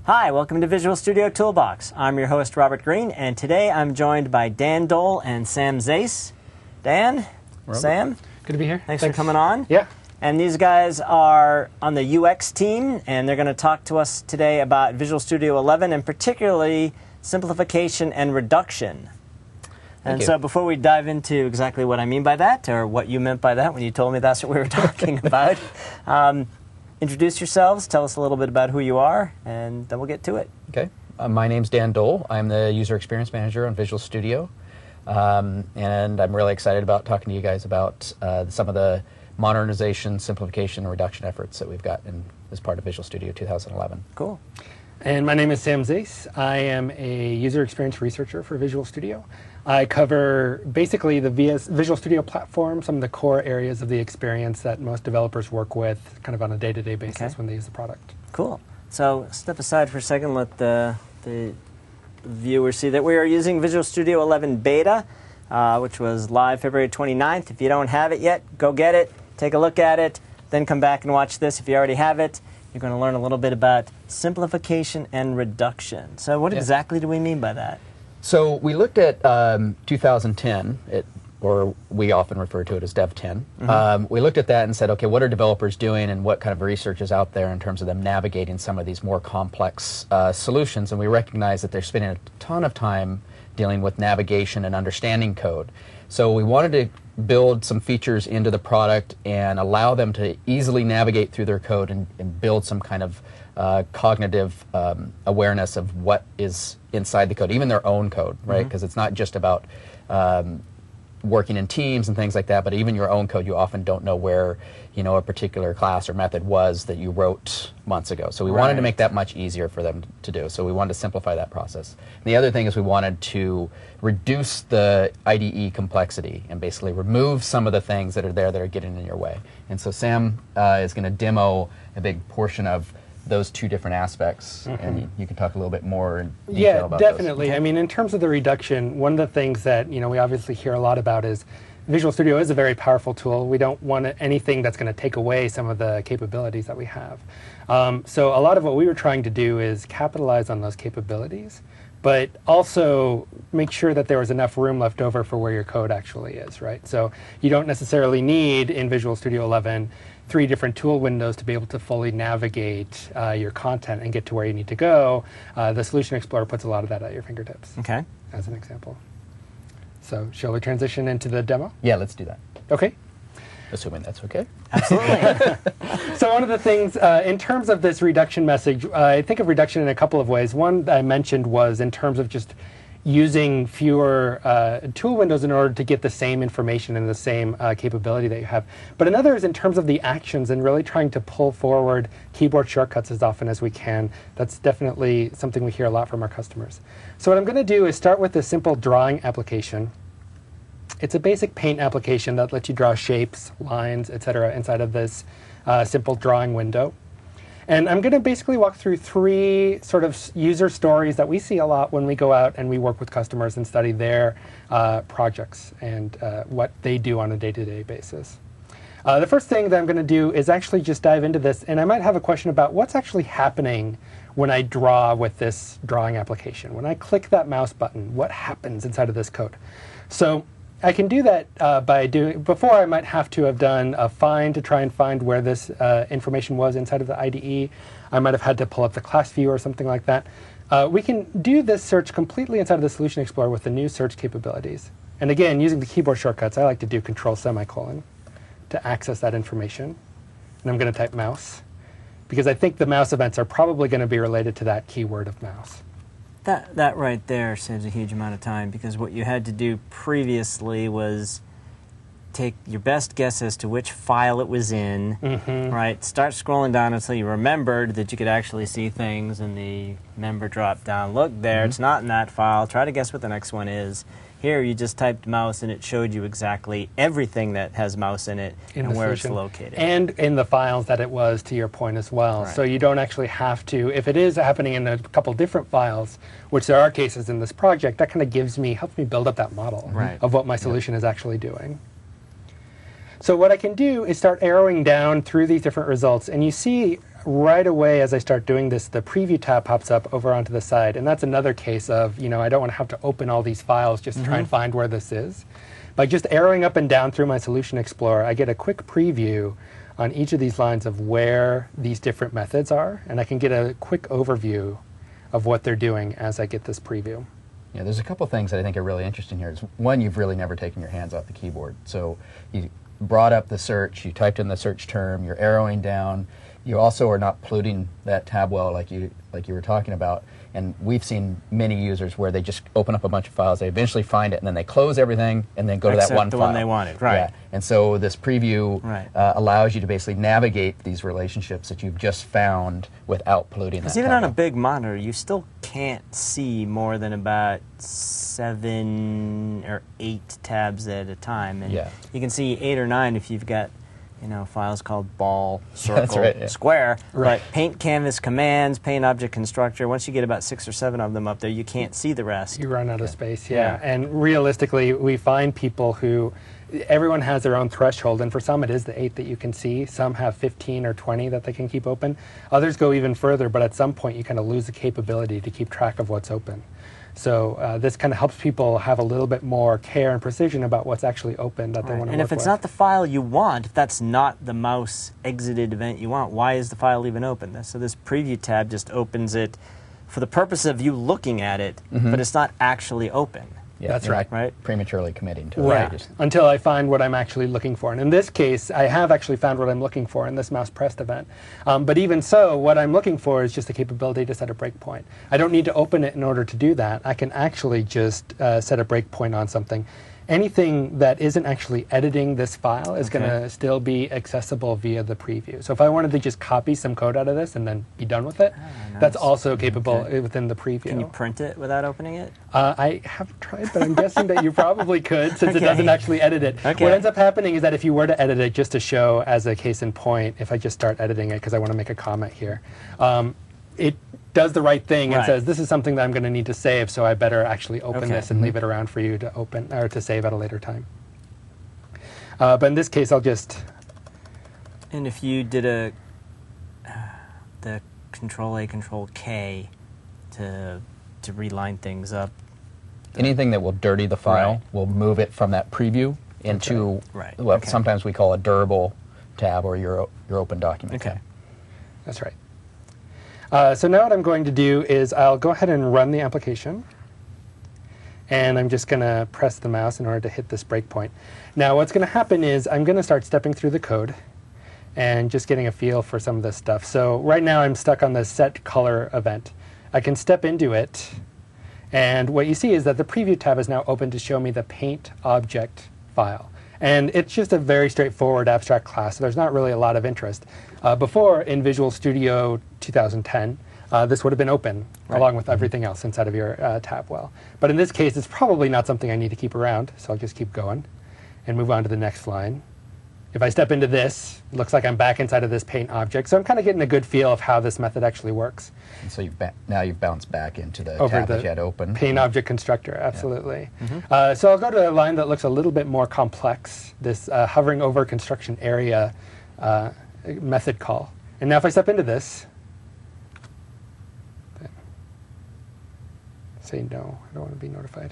Hi, welcome to Visual Studio Toolbox. I'm your host, Robert Green, and today I'm joined by Dan Dole and Sam Zais. Dan, Robert. Sam, good to be here. Thanks for coming on. Yeah. And these guys are on the UX team, and they're going to talk to us today about Visual Studio 11, and particularly simplification and reduction. And so before we dive into exactly what I mean by that, or what you meant by that when you told me that's what we were talking about, introduce yourselves, tell us a little bit about who you are, and then we'll get to it. Okay. My name's Dan Dole. I'm the User Experience Manager on Visual Studio. And I'm really excited about talking to you guys about some of the modernization, simplification, and reduction efforts that we've got as part of Visual Studio 2011. Cool. And my name is Sam Zais. I am a user experience researcher for Visual Studio. I cover basically the Visual Studio platform, some of the core areas of the experience that most developers work with kind of on a day-to-day basis when they use the product. Cool. So step aside for a second, let the viewers see that we are using Visual Studio 11 Beta, which was live February 29th. If you don't have it yet, go get it, take a look at it, then come back and watch this. If you already have it, you're going to learn a little bit about simplification and reduction. So what exactly do we mean by that? So we looked at 2010, or we often refer to it as Dev 10. We looked at that and said, okay, what are developers doing and what kind of research is out there in terms of them navigating some of these more complex solutions? And we recognize that they're spending a ton of time dealing with navigation and understanding code. So we wanted to build some features into the product and allow them to easily navigate through their code and build some kind of cognitive awareness of what is inside the code, even their own code, right? Because it's not just about working in teams and things like that, but even your own code, you often don't know where a particular class or method was that you wrote months ago. So we wanted to make that much easier for them to do. So we wanted to simplify that process. And the other thing is we wanted to reduce the IDE complexity and basically remove some of the things that are there that are getting in your way. And so Sam is going to demo a big portion of those two different aspects, and you can talk a little bit more in detail about those. Yeah, definitely. Okay. I mean, in terms of the reduction, one of the things that we obviously hear a lot about is Visual Studio is a very powerful tool. We don't want anything that's going to take away some of the capabilities that we have. So a lot of what we were trying to do is capitalize on those capabilities, but also make sure that there was enough room left over for where your code actually is, right? So you don't necessarily need, in Visual Studio 11, 3 different tool windows to be able to fully navigate your content and get to where you need to go. The Solution Explorer puts a lot of that at your fingertips, as an example. So shall we transition into the demo? Yeah, let's do that. Okay. Assuming that's okay. Absolutely. So one of the things, in terms of this reduction message, I think of reduction in a couple of ways. One that I mentioned was in terms of just using fewer tool windows in order to get the same information and the same capability that you have. But another is in terms of the actions and really trying to pull forward keyboard shortcuts as often as we can. That's definitely something we hear a lot from our customers. So what I'm going to do is start with a simple drawing application. It's a basic paint application that lets you draw shapes, lines, etc. inside of this simple drawing window. And I'm going to basically walk through 3 sort of user stories that we see a lot when we go out and we work with customers and study their projects and what they do on a day-to-day basis. The first thing that I'm going to do is actually just dive into this, and I might have a question about what's actually happening when I draw with this drawing application. When I click that mouse button, what happens inside of this code? So I can do that by doing, before I might have to have done a find to try and find where this information was inside of the IDE. I might have had to pull up the class view or something like that. We can do this search completely inside of the Solution Explorer with the new search capabilities. And again, using the keyboard shortcuts, I like to do Control-semicolon to access that information. And I'm going to type mouse, because I think the mouse events are probably going to be related to that keyword of mouse. That right there saves a huge amount of time, because what you had to do previously was take your best guess as to which file it was in, right? Start scrolling down until you remembered that you could actually see things in the member drop down. Look there, it's not in that file. Try to guess what the next one is. Here you just typed mouse and it showed you exactly everything that has mouse in it and where it's located. And in the files that it was, to your point as well. Right. So you don't actually have to, if it is happening in a couple different files, which there are cases in this project, that kind of helps me build up that model of what my solution is actually doing. So what I can do is start arrowing down through these different results, and you see right away as I start doing this, the preview tab pops up over onto the side. And that's another case of, I don't want to have to open all these files just to try and find where this is. By just arrowing up and down through my Solution Explorer, I get a quick preview on each of these lines of where these different methods are. And I can get a quick overview of what they're doing as I get this preview. Yeah, there's a couple things that I think are really interesting here. One, you've really never taken your hands off the keyboard. So you brought up the search, you typed in the search term, you're arrowing down. You also are not polluting that tab well like you were talking about. And we've seen many users where they just open up a bunch of files, they eventually find it, and then they close everything and then go to that one the file. one they wanted, right. Yeah. And so this preview Right. allows you to basically navigate these relationships that you've just found without polluting that Because even tab on a well. big monitor, you still can't see more than about 7 or 8 tabs at a time. And Yeah. you can see 8 or 9 if you've got files called ball, circle, That's right, yeah. square. Right. But paint canvas commands, paint object constructor, once you get about 6 or 7 of them up there, you can't see the rest. You run out of space, yeah. Yeah. And realistically, we find people who, everyone has their own threshold, and for some it is the 8 that you can see. Some have 15 or 20 that they can keep open. Others go even further, but at some point you kind of lose the capability to keep track of what's open. So this kind of helps people have a little bit more care and precision about what's actually open that they want to work And if it's with. not the file you want, if that's not the mouse exited event you want, why is the file even open? So this preview tab just opens it for the purpose of you looking at it, but it's not actually open. Yeah, That's you're right. not prematurely committing to it. Right, Just- until I find what I'm actually looking for. And in this case, I have actually found what I'm looking for in this mouse pressed event. But even so, what I'm looking for is just the capability to set a breakpoint. I don't need to open it in order to do that. I can actually just set a breakpoint on something. Anything that isn't actually editing this file is going to still be accessible via the preview. So if I wanted to just copy some code out of this and then be done with it, that's also capable within the preview. Can you print it without opening it? I haven't tried, but I'm guessing that you probably could, since it Okay. doesn't actually edit it. Okay. What ends up happening is that if you were to edit it, just to show as a case in point, if I just start editing it, because I want to make a comment here, it does the right thing and Right. says, this is something that I'm going to need to save, so I better actually open Okay. this and leave it around for you to open or to save at a later time. But in this case, I'll just... And if you did the Control-A, Control-K to reline things up. Anything that will dirty the file Right. will move it from that preview into Right. what Okay. sometimes we call a durable tab or your open document Okay. tab. That's right. So now what I'm going to do is I'll go ahead and run the application. And I'm just going to press the mouse in order to hit this breakpoint. Now what's going to happen is I'm going to start stepping through the code and just getting a feel for some of this stuff. So right now I'm stuck on the set color event. I can step into it, and what you see is that the preview tab is now open to show me the paint object file. And it's just a very straightforward abstract class, so there's not really a lot of interest. Before, in Visual Studio 2010, this would have been open along with everything else inside of your tab well. But in this case, it's probably not something I need to keep around, so I'll just keep going and move on to the next line. If I step into this, it looks like I'm back inside of this paint object, so I'm kind of getting a good feel of how this method actually works. And so now you've bounced back into the Over tab the that you had open. Paint object constructor, absolutely. So I'll go to a line that looks a little bit more complex, this hovering over construction area method call. And now if I step into this, say no, I don't want to be notified.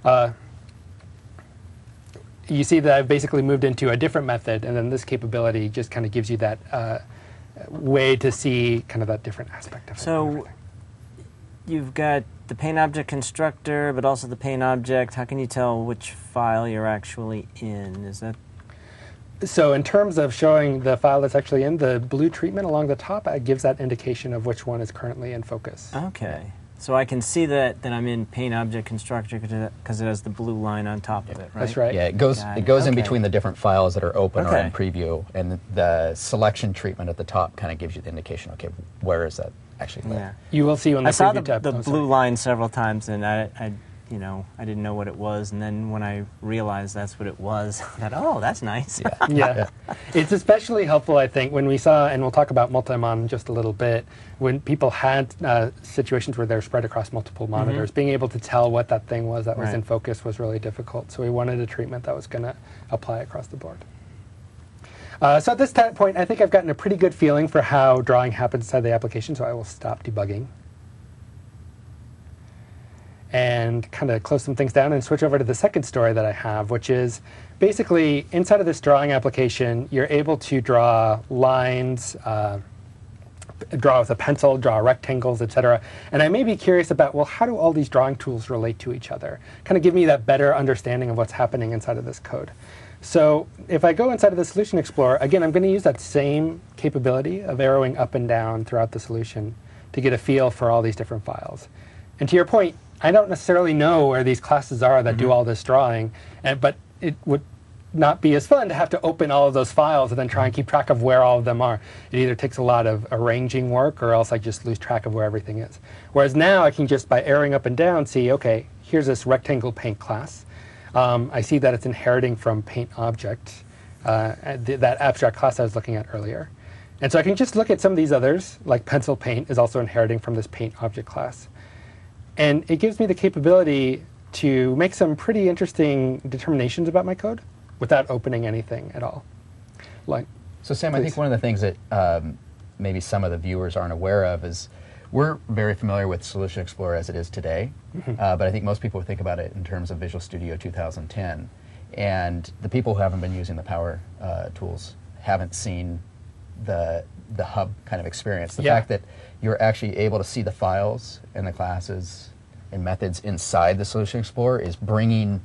You see that I've basically moved into a different method, and then this capability just kind of gives you that way to see kind of that different aspect of it. So you've got the paint object constructor, but also the paint object. How can you tell which file you're actually in? Is that So in terms of showing the file that's actually in, the blue treatment along the top gives that indication of which one is currently in focus. okay? So I can see that I'm in paint object constructor because it has the blue line on top of it, right? That's right. Yeah, it goes Got in okay. between the different files that are open or in Okay. preview, and the selection treatment at the top kind of gives you the indication. Okay, where is that actually? Yeah. You will see when the I saw preview tab. the oh, blue sorry. line several times, and I didn't know what it was, and then when I realized that's what it was, I thought, oh, that's nice. Yeah. It's especially helpful, I think, when we saw, and we'll talk about multi-mon in just a little bit, when people had situations where they're spread across multiple monitors, being able to tell what that thing was that was Right. in focus was really difficult. So we wanted a treatment that was going to apply across the board. So at this point, I think I've gotten a pretty good feeling for how drawing happens inside the application, so I will stop debugging and kind of close some things down and switch over to the second story that I have, which is basically inside of this drawing application, you're able to draw lines, draw with a pencil, draw rectangles, etc. And I may be curious about, well, how do all these drawing tools relate to each other? Kind of give me that better understanding of what's happening inside of this code. So if I go inside of the Solution Explorer, again, I'm going to use that same capability of arrowing up and down throughout the solution to get a feel for all these different files. And to your point, I don't necessarily know where these classes are that do all this drawing, but it would not be as fun to have to open all of those files and then try and keep track of where all of them are. It either takes a lot of arranging work or else I just lose track of where everything is. Whereas now I can just, by arrowing up and down, see, okay, here's this rectangle paint class. I see that it's inheriting from paint object, that abstract class I was looking at earlier. And so I can just look at some of these others, like pencil paint is also inheriting from this paint object class. And it gives me the capability to make some pretty interesting determinations about my code without opening anything at all. So Sam, I think one of the things that maybe some of the viewers aren't aware of is we're very familiar with Solution Explorer as it is today, but I think most people think about it in terms of Visual Studio 2010. And the people who haven't been using the Power tools haven't seen the hub kind of experience. The fact that you're actually able to see the files and the classes and methods inside the Solution Explorer is bringing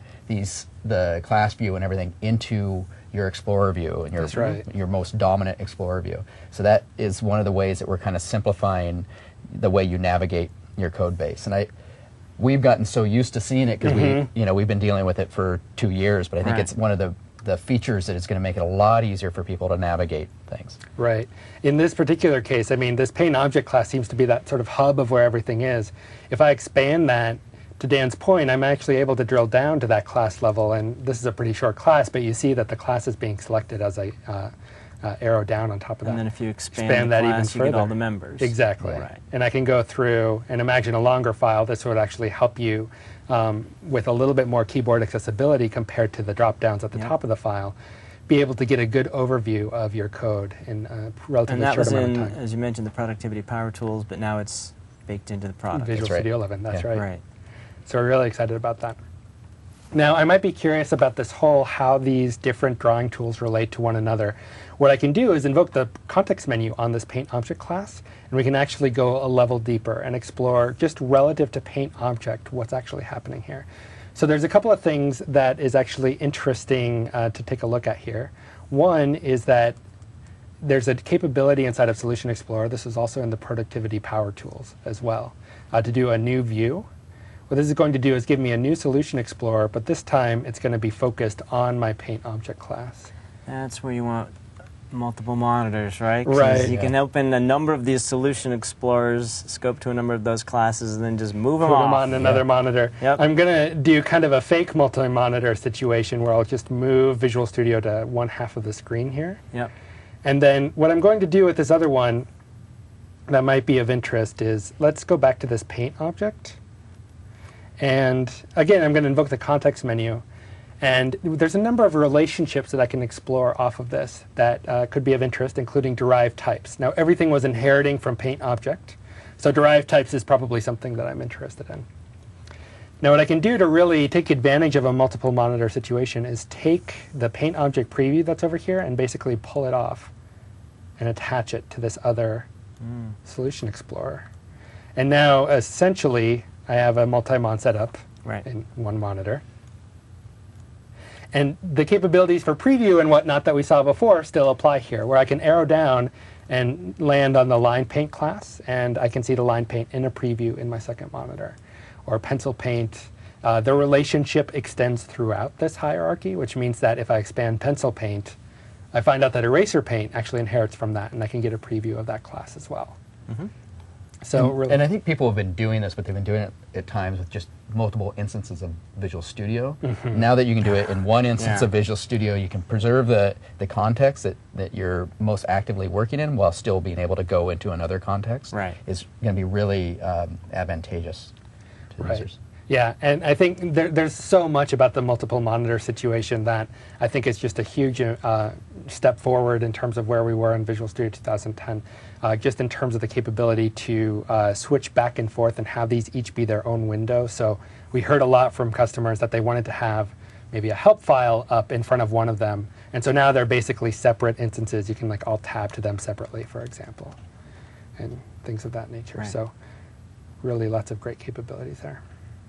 the class view and everything into your Explorer view and your most dominant Explorer view. So that is one of the ways that we're kind of simplifying the way you navigate your code base. And we've gotten so used to seeing it because we've been dealing with it for 2 years, but I think it's one of the features that is going to make it a lot easier for people to navigate things. Right. In this particular case, I mean, this paint object class seems to be that sort of hub of where everything is. If I expand that, to Dan's point, I'm actually able to drill down to that class level, and this is a pretty short class, but you see that the class is being selected as I arrow down on top of that. And then if you expand the that class, even further, you get all the members. Exactly. Right. And I can go through and imagine a longer file. This would actually help you with a little bit more keyboard accessibility compared to the drop-downs at the top of the file, be able to get a good overview of your code in a relatively short amount of time. And that was in, as you mentioned, the Productivity Power Tools, but now it's baked into the product. Visual Studio 11, that's right. So we're really excited about that. Now, I might be curious about this whole how these different drawing tools relate to one another. What I can do is invoke the context menu on this paint object class, and we can actually go a level deeper and explore just relative to paint object what's actually happening here. So there's a couple of things that is actually interesting to take a look at here. One is that there's a capability inside of Solution Explorer, this is also in the Productivity Power Tools as well, to do a new view. What this is going to do is give me a new Solution Explorer, but this time it's going to be focused on my paint object class. That's where you want multiple monitors, right? Right. You can open a number of these Solution Explorers, scope to a number of those classes, and then just move them off. Put them on another monitor. Yep. I'm going to do kind of a fake multi-monitor situation where I'll just move Visual Studio to one half of the screen here. Yep. And then what I'm going to do with this other one that might be of interest is, let's go back to this paint object. And again, I'm going to invoke the context menu. And there's a number of relationships that I can explore off of this that could be of interest, including derived types. Now, everything was inheriting from paint object. So derived types is probably something that I'm interested in. Now, what I can do to really take advantage of a multiple monitor situation is take the paint object preview that's over here and basically pull it off and attach it to this other Solution Explorer. And now, essentially, I have a multi-mon setup in one monitor. And the capabilities for preview and whatnot that we saw before still apply here, where I can arrow down and land on the line paint class, and I can see the line paint in a preview in my second monitor. Or pencil paint. The relationship extends throughout this hierarchy, which means that if I expand pencil paint, I find out that eraser paint actually inherits from that, and I can get a preview of that class as well. So and I think people have been doing this, but they've been doing it at times with just multiple instances of Visual Studio. Now that you can do it in one instance of Visual Studio, you can preserve the context that you're most actively working in while still being able to go into another context. Is going to be really advantageous to users. Yeah, and I think there's so much about the multiple monitor situation that I think it's just a huge step forward in terms of where we were in Visual Studio 2010, just in terms of the capability to switch back and forth and have these each be their own window. So we heard a lot from customers that they wanted to have maybe a help file up in front of one of them. And so now they're basically separate instances. You can like all tab to them separately, for example, and things of that nature. Right. So really lots of great capabilities there.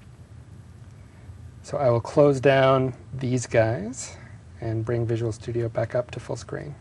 So I will close down these guys and bring Visual Studio back up to full screen.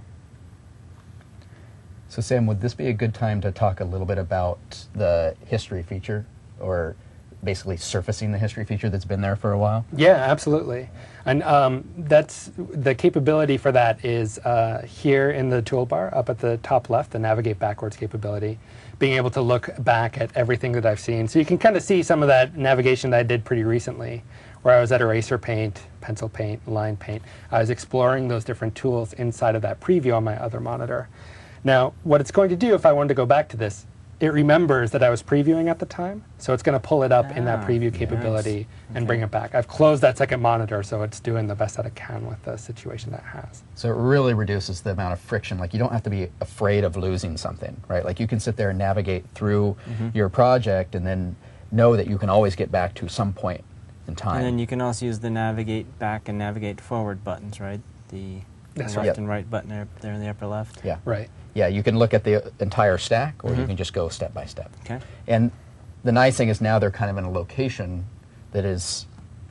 So Sam, would this be a good time to talk a little bit about the history feature, or basically surfacing the history feature that's been there for a while? Yeah, absolutely. And that's the capability for that is here in the toolbar up at the top left, the navigate backwards capability, being able to look back at everything that I've seen. So you can kind of see some of that navigation that I did pretty recently, where I was at Eraser Paint, Pencil Paint, Line Paint. I was exploring those different tools inside of that preview on my other monitor. Now, what it's going to do if I wanted to go back to this, it remembers that I was previewing at the time, so it's going to pull it up in that preview capability and bring it back. I've closed that second monitor, so it's doing the best that it can with the situation that it has. So it really reduces the amount of friction. Like, you don't have to be afraid of losing something, right? Like, you can sit there and navigate through your project and then know that you can always get back to some point in time. And then you can also use the navigate back and navigate forward buttons, right? The That's left right. and right button are there in the upper left. Yeah. Right. Yeah, you can look at the entire stack, or you can just go step by step. Okay. And the nice thing is now they're kind of in a location that is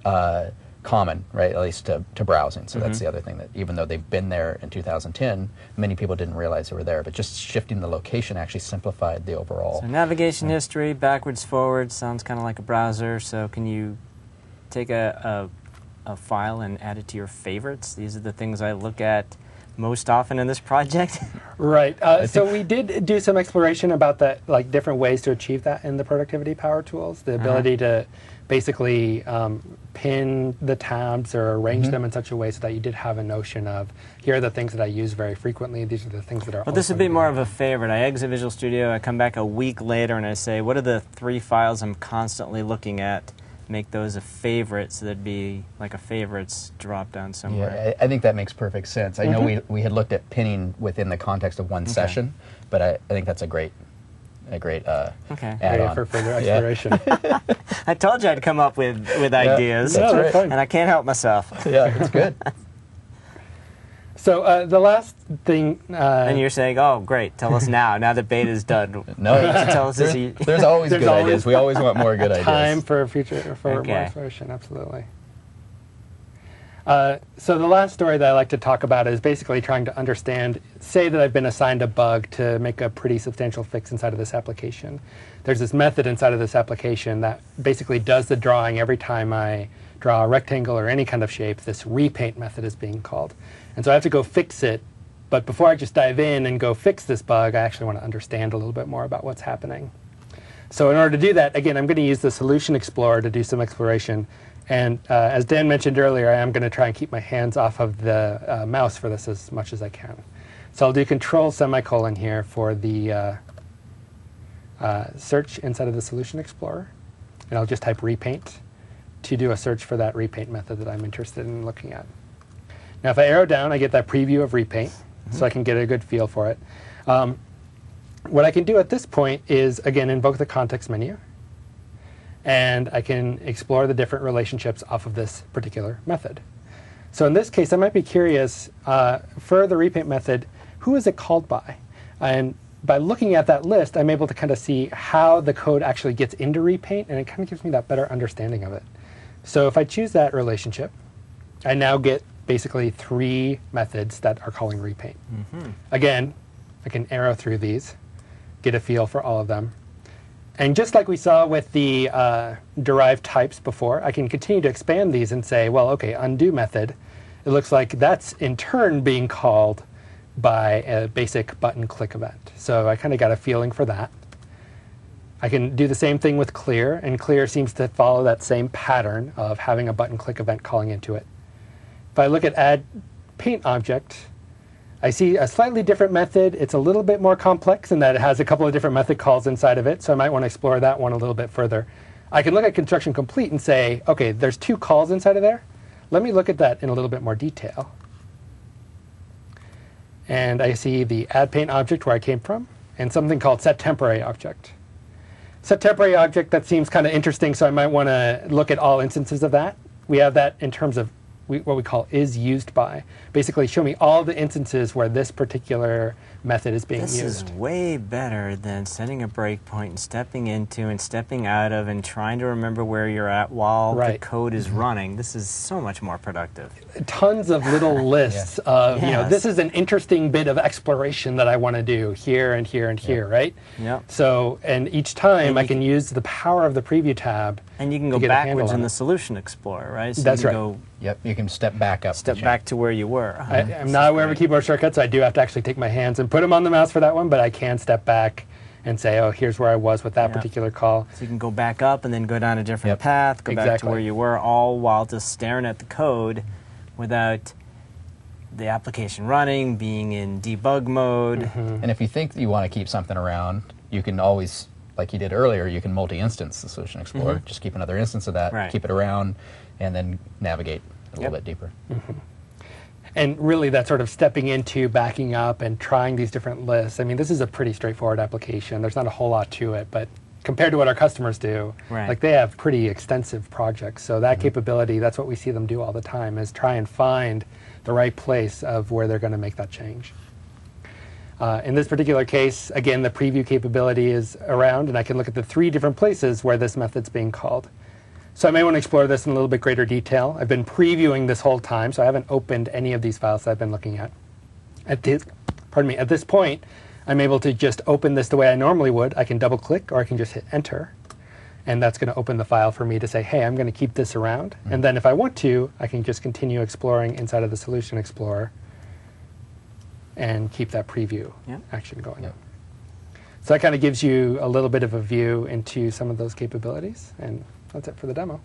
common, right, at least to browsing. So that's the other thing, that even though they've been there in 2010, many people didn't realize they were there. But just shifting the location actually simplified the overall. So navigation history, backwards, forwards, sounds kind of like a browser. So can you take a file and add it to your favorites? These are the things I look at most often in this project. Right. So we did do some exploration about that, like different ways to achieve that in the productivity power tools. The ability to basically pin the tabs or arrange them in such a way so that you did have a notion of, here are the things that I use very frequently. These are the things that are. Well, this would be more of a favorite. I exit Visual Studio, I come back a week later, and I say, what are the 3 files I'm constantly looking at? Make those a favorite, so there'd be like a favorites drop down somewhere. Yeah, I think that makes perfect sense. I know we had looked at pinning within the context of one session, but I think that's a great area add-on. for further exploration. I told you I'd come up with ideas, that's right. fine. and I can't help myself. Yeah, it's good. So the last thing, And you're saying, oh, great, tell us now that beta's done. No, Tell us this. there's always There's good always ideas. We always want more good ideas. time for future more Okay. exploration, absolutely. So the last story that I like to talk about is basically trying to understand, say that I've been assigned a bug to make a pretty substantial fix inside of this application. There's this method inside of this application that basically does the drawing every time I draw a rectangle or any kind of shape. This repaint method is being called. And so I have to go fix it. But before I just dive in and go fix this bug, I actually want to understand a little bit more about what's happening. So in order to do that, again, I'm going to use the Solution Explorer to do some exploration. And as Dan mentioned earlier, I am going to try and keep my hands off of the mouse for this as much as I can. So I'll do Control semicolon here for the search inside of the Solution Explorer. And I'll just type repaint to do a search for that repaint method that I'm interested in looking at. Now, if I arrow down, I get that preview of repaint, so I can get a good feel for it. What I can do at this point is, again, invoke the context menu. And I can explore the different relationships off of this particular method. So in this case, I might be curious, for the repaint method, who is it called by? And by looking at that list, I'm able to kind of see how the code actually gets into repaint, and it kind of gives me that better understanding of it. So if I choose that relationship, I now get basically 3 methods that are calling repaint. Again, I can arrow through these, get a feel for all of them. And just like we saw with the derived types before, I can continue to expand these and say, well, okay, undo method. It looks like that's in turn being called by a basic button click event. So I kind of got a feeling for that. I can do the same thing with clear, and clear seems to follow that same pattern of having a button click event calling into it. If I look at add paint object, I see a slightly different method. It's a little bit more complex in that it has a couple of different method calls inside of it, so I might want to explore that one a little bit further. I can look at construction complete and say, okay, there's 2 calls inside of there. Let me look at that in a little bit more detail. And I see the add paint object where I came from, and something called set temporary object. Set temporary object, that seems kind of interesting, so I might want to look at all instances of that. We have that in terms of what we call is used by. Basically, show me all the instances where this particular method is being used. This is way better than setting a breakpoint and stepping into and stepping out of and trying to remember where you're at while the code is running. This is so much more productive. Tons of little lists of, you know, this is an interesting bit of exploration that I want to do here and here and here, right? Yep. So, and each time I can use the power of the preview tab. And you can go backwards in the Solution Explorer, right? So That's you right. can go you can step back up. step back to where you were. I'm not aware of a keyboard shortcut, so I do have to actually take my hands and put them on the mouse for that one, but I can step back and say, oh, here's where I was with that particular call. So you can go back up and then go down a different path, go back to where you were, all while just staring at the code without the application running, being in debug mode. And if you think you want to keep something around, you can always, like you did earlier, you can multi-instance the Solution Explorer. Just keep another instance of that, keep it around, and then navigate a little bit deeper. And really, that sort of stepping into, backing up, and trying these different lists. I mean, this is a pretty straightforward application. There's not a whole lot to it, but compared to what our customers do, like they have pretty extensive projects. So that capability, that's what we see them do all the time, is try and find the right place of where they're going to make that change. In this particular case, again, the preview capability is around, and I can look at the 3 different places where this method's being called. So I may want to explore this in a little bit greater detail. I've been previewing this whole time, so I haven't opened any of these files that I've been looking at. At this point, I'm able to just open this the way I normally would. I can double-click, or I can just hit Enter, and that's going to open the file for me to say, hey, I'm going to keep this around. And then if I want to, I can just continue exploring inside of the Solution Explorer and keep that preview action going. So that kind of gives you a little bit of a view into some of those capabilities, and that's it for the demo.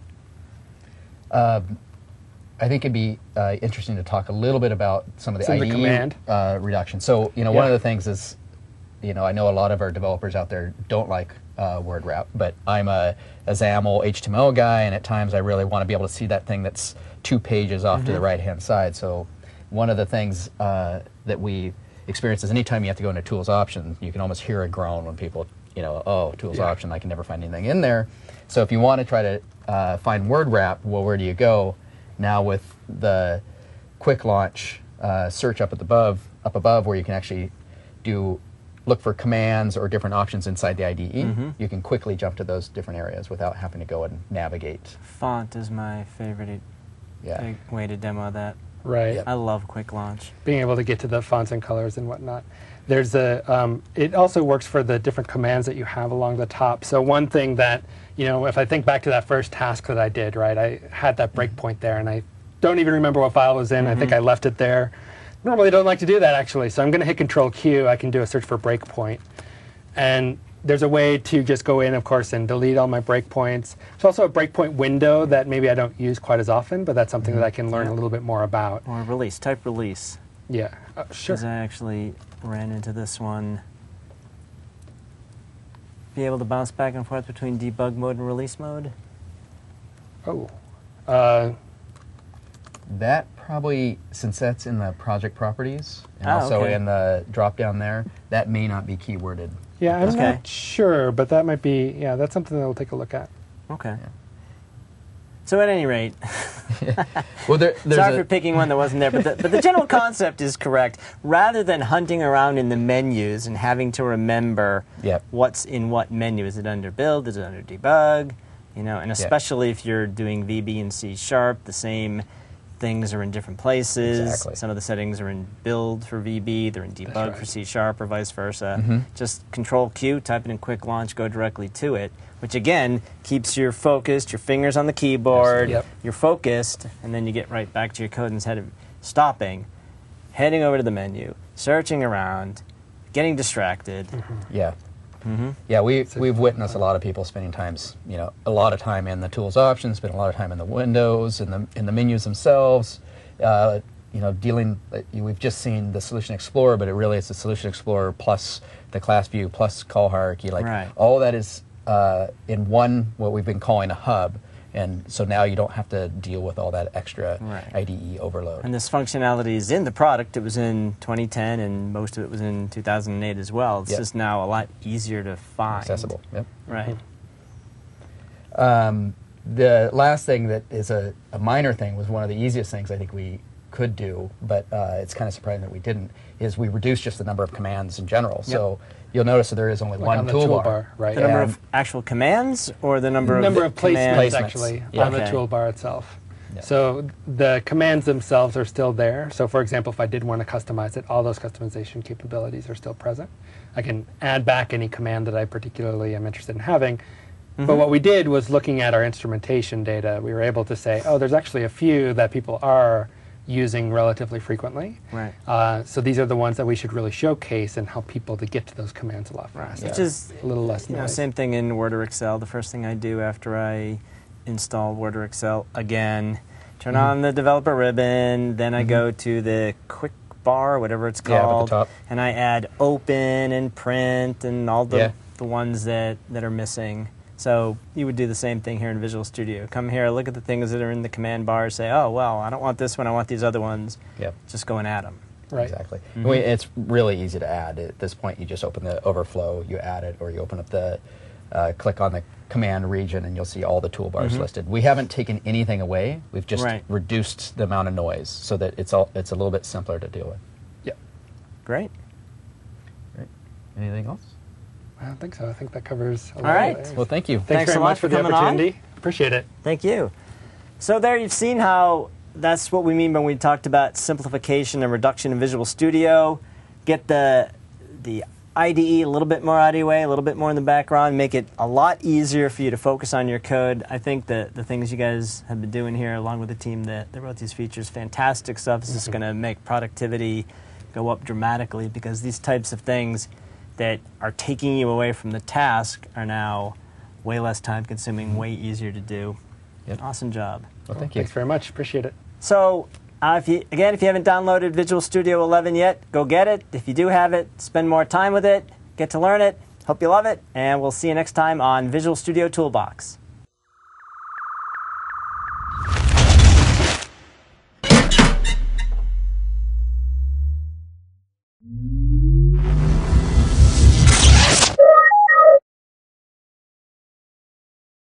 I think it'd be interesting to talk a little bit about some of the IDE command reduction. So, you know, one of the things is, you know, I know a lot of our developers out there don't like word wrap, but I'm a XAML HTML guy, and at times I really want to be able to see that thing that's 2 pages off to the right-hand side. So one of the things that we experience is anytime you have to go into Tools Options, you can almost hear a groan when people, you know, oh, Tools Option, I can never find anything in there. So if you want to try to find word wrap, well, where do you go? Now with the quick launch search up above, where you can actually look for commands or different options inside the IDE, you can quickly jump to those different areas without having to go and navigate. Font is my favorite way to demo that. Right. I love quick launch. Being able to get to the fonts and colors and whatnot. There's it also works for the different commands that you have along the top. So one thing that, you know, if I think back to that first task that I did, right, I had that breakpoint there, and I don't even remember what file it was in. I think I left it there. Normally I don't like to do that, actually, so I'm going to hit Control-Q. I can do a search for breakpoint. And there's a way to just go in, of course, and delete all my breakpoints. There's also a breakpoint window that maybe I don't use quite as often, but that's something that I can learn a little bit more about. Or release, type release. Yeah, sure. Because I actually ran into this one. Be able to bounce back and forth between debug mode and release mode? Oh. That probably, since that's in the project properties, and also in the drop-down there, that may not be keyworded. Yeah, I'm not sure, but that might be, that's something that we'll take a look at. Okay. Yeah. So at any rate, well, sorry for picking one that wasn't there, but the general concept is correct. Rather than hunting around in the menus and having to remember what's in what menu, is it under build, is it under debug, you know, and especially if you're doing VB and C#, the same things are in different places. Exactly. Some of the settings are in build for VB, they're in debug for C# or vice versa. Just Control-Q, type it in quick launch, go directly to it, which again keeps you focused, your fingers on the keyboard, you're focused, and then you get right back to your code instead of stopping, heading over to the menu, searching around, getting distracted. Yeah, we've witnessed a lot of people spending a lot of time in the tools options, spending a lot of time in the windows, in the menus themselves. You know, we've just seen the Solution Explorer, but it really is the Solution Explorer plus the class view plus call hierarchy. Like all that is in one, what we've been calling a hub. And so now you don't have to deal with all that extra IDE overload. And this functionality is in the product. It was in 2010, and most of it was in 2008 as well. It's just now a lot easier to find. Accessible, yep. Right. The last thing that is a minor thing was one of the easiest things I think we could do, but it's kind of surprising that we didn't, is we reduced just the number of commands in general. Yep. So you'll notice that there is only one toolbar. Right. The number of actual commands or the number of placements actually on the toolbar itself. Yeah. So the commands themselves are still there. So for example, if I did want to customize it, all those customization capabilities are still present. I can add back any command that I particularly am interested in having. But what we did was looking at our instrumentation data, we were able to say, oh, there's actually a few that people are using relatively frequently. Right. So these are the ones that we should really showcase and help people to get to those commands a lot faster. Which is a little less noise. Same thing in Word or Excel. The first thing I do after I install Word or Excel again, turn on the developer ribbon, then I go to the quick bar, whatever it's called, at the top. And I add open and print and all the ones that are missing. So you would do the same thing here in Visual Studio. Come here, look at the things that are in the command bar, say, oh, well, I don't want this one, I want these other ones. Yep. Just go and add them. Right. Exactly. It's really easy to add. At this point, you just open the overflow, you add it, or you open up the, click on the command region, and you'll see all the toolbars listed. We haven't taken anything away. We've just reduced the amount of noise so that it's a little bit simpler to deal with. Yep. Great. Great. Anything else? I don't think so. I think that covers a lot. All right. Of well, thank you. Thanks very much for the opportunity. Appreciate it. Thank you. So there you've seen how that's what we mean when we talked about simplification and reduction in Visual Studio. Get the IDE a little bit more out of your way, a little bit more in the background, make it a lot easier for you to focus on your code. I think that the things you guys have been doing here, along with the team that wrote these features, fantastic stuff. This is going to make productivity go up dramatically because these types of things that are taking you away from the task are now way less time consuming, way easier to do. Yep. Awesome job. Well, thank you. Thanks very much. Appreciate it. So, if you haven't downloaded Visual Studio 11 yet, go get it. If you do have it, spend more time with it, get to learn it. Hope you love it, and we'll see you next time on Visual Studio Toolbox.